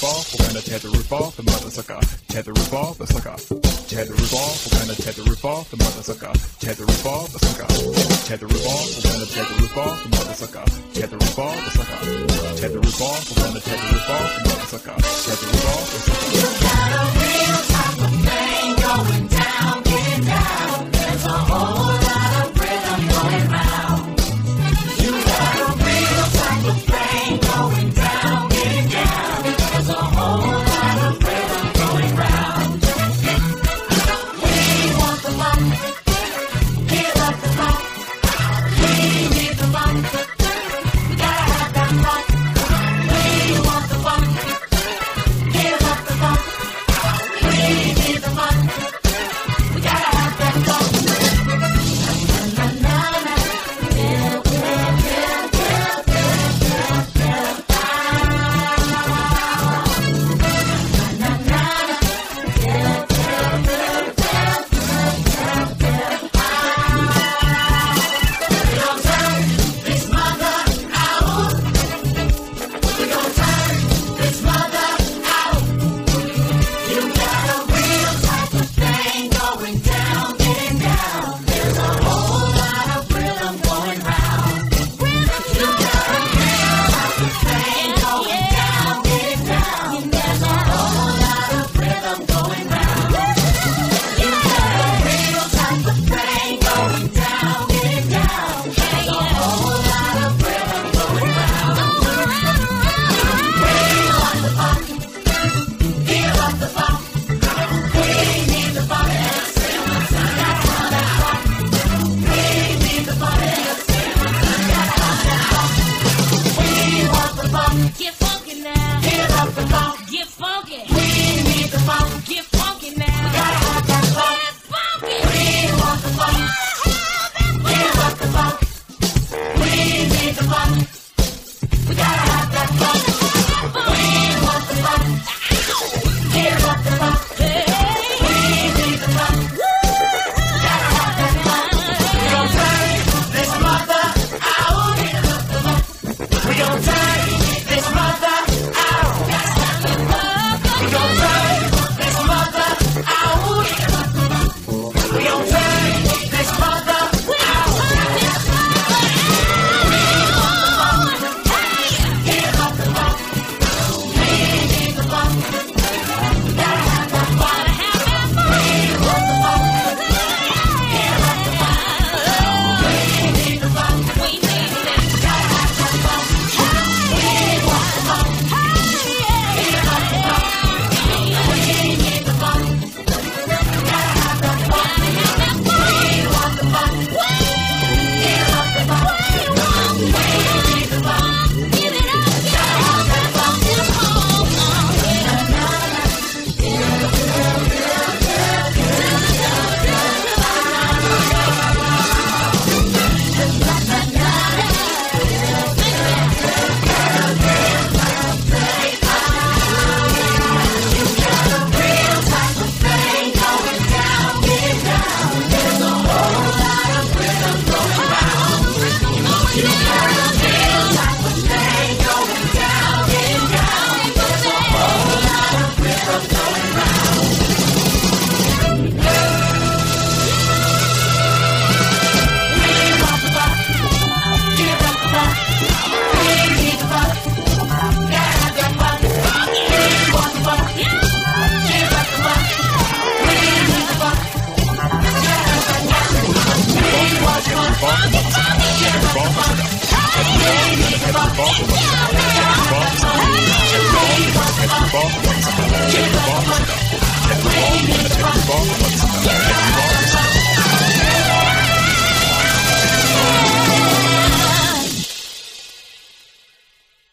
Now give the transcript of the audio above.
roof off, we're gonna tear the roof off, the mother sucker. Tear the roof off, the sucker. Tear the roof off, we're gonna tear the roof off, the mother sucker. Tear the roof off, the sucker. Tear the roof off, we're gonna tear the roof off, the mother sucker. Tear the roof off, the sucker. Tear the roof off, we're gonna tear the roof off, the mother sucker. Tear the roof off, the sucker. You got a real type of thing going down, getting down. There's a whole lot of rhythm going round. You got a real type of thing going down, getting down. There's a whole lot of rhythm going round. We want the funk, give us the funk. We need the funk, we gotta have that funk. We want the funk, give us the funk. We need the funk, we gotta have that funk. Na na na, yeah, yeah, yeah, yeah, yeah, yeah, yeah. Na na na, yeah, yeah, yeah, yeah, yeah, yeah, yeah. We gon' turn this mother out. We gon' turn this mother out. You got a real type of thing going down, getting down. There's a whole lot of rhythm going round. You got a real type of thing going down, getting down. There's a whole lot of rhythm going round. You got a real type of thing going down, getting down. There's a whole lot of rhythm going round. We want the funk, give us the funk. We need the funk, that's how that funk. We need the funk, that's how that funk. We want the funk, Get funky now. give us the funk. Get funky. We need the funk, Get funky now. gotta have that funk. Get funky. We want the funk, give us the funk. We need the funk, we gotta have that funk. We want the funk, give us the funk. We need the funk, gotta have that funk. We gon' turn this mother out. We gon' turn this mother out. We gon' turn this mother out. We gon' turn this mother out. Give up the funk. We need the funk. Gotta have that funk. We want the funk. Give up the funk. We need the funk. Gotta have that funk. We want the funk. Give up the funk. We need the funk. Gotta have that funk. We want the funk. Give up the funk. We need the funk. Gotta have that funk. Tear the roof off,